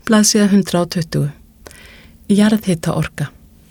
Blaðsíða 120. Jarðhitaorka.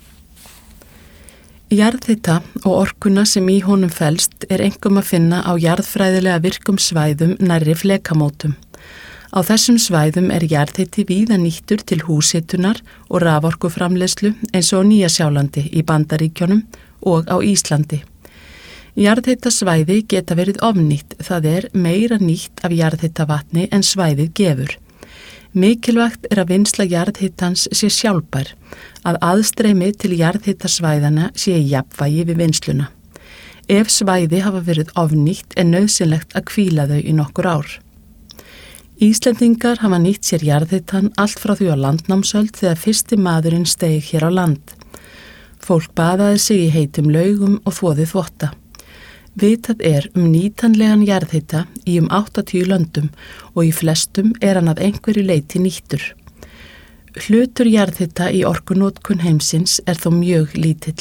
Jarðhita og orkuna sem í honum felst einkum að finna á jarðfræðilega virkum svæðum nærri flekamótum. Á þessum svæðum jarðhiti víða nýttur til húshitunar og raforkuframleiðslu eins og á Nýja-Sjálandi í Bandaríkjunum og á Íslandi. Jarðhitasvæði geta verið ofnýtt, það meira nýtt af jarðhitavatni en svæðið gefur. Mikilvægt að vinnsla jarðhitans sé sjálfbær, að aðstreymi til jarðhitasvæðana sé í jafnvægi við vinnsluna. Ef svæði hafa verið ofnýtt nauðsynlegt að hvíla þau í nokkur ár. Íslendingar hafa nýtt sér jarðhitan allt frá því á landnámsöld þegar fyrsti maðurinn steig hér á land. Fólk baðaði sig í heitum laugum og þvoði þvotta. Vitað nýtanlegan jarðhita í 80 löndum og í flestum hann að einhverju leyti nýttur. Hlutur jarðhita í orkunotkun heimsins þó mjög lítill.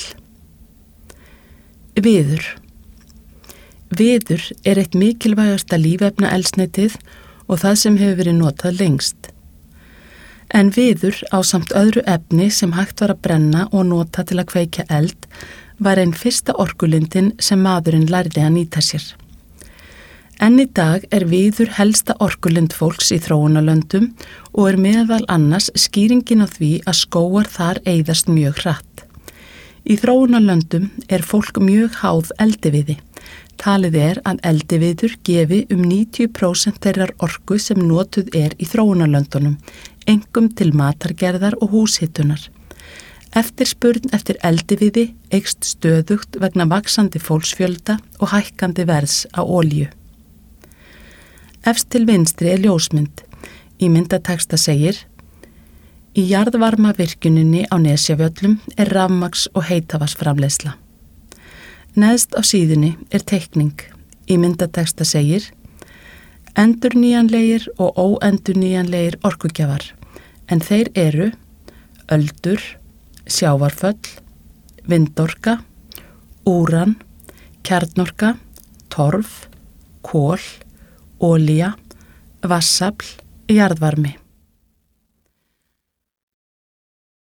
Viður. Viður eitt mikilvægasta lífefnaeldsneytið og það sem hefur verið notað lengst. En viður ásamt öðru efni sem hægt var að brenna og nota til að kveikja eld var einn fyrsta orkulindin sem maðurinn lærði að nýta sér. Enn í dag viður helsta orkulind fólks í þróunarlöndum og meðal annars skýringin á því að skógar þar eyðast mjög hratt. Í þróunarlöndum fólk mjög háð eldiviði. Talið að eldiviður gefi 90% þeirrar orku sem notuð í þróunarlöndunum, einkum til matargerðar og húshitunar. Eftirspurn eftir eldiviði eykst stöðugt vegna vaxandi fólksfjölda og hækkandi verðs á olíu. Efst til vinstri ljósmynd. Í myndatexta segir: Í jarðvarmavirkjuninni á Nesjavöllum rafmagns- og heitavatnsframleiðsla. Neðst á síðunni teikning. Í myndatexta segir: Endurnýjanlegir og óendurnýjanlegir orkugjafar, en þeir öldur, sjávarföll, vindorka, úran, kjarnorka, torf, kol, olía, vatnsafl, jarðvarmi.